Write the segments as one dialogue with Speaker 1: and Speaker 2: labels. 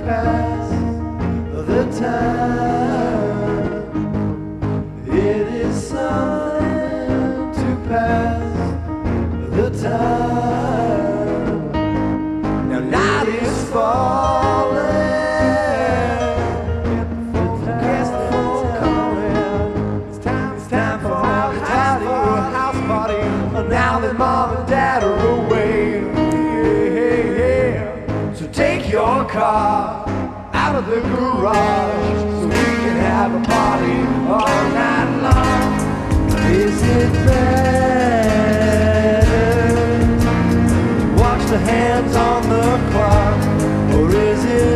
Speaker 1: pass the time. It is something to pass the time. Now night is falling, cast the phone calling. It's time for a house party. Now that mom and dad are away, so take your car out of the garage so we can have a party all night long. Is it better to watch the hands on the clock, or is it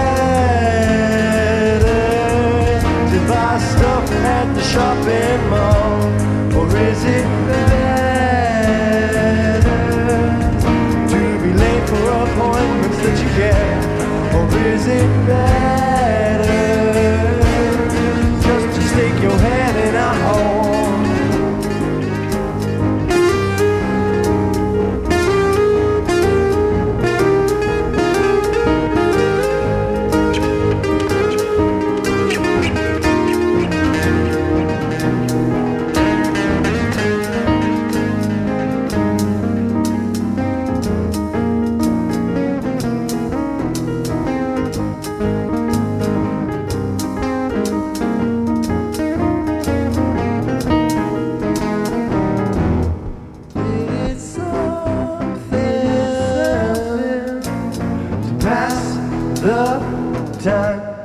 Speaker 1: better to buy stuff at the shopping mall, or is it better to be late for appointments that you get, or is it better just to stick your head in a hole? The time.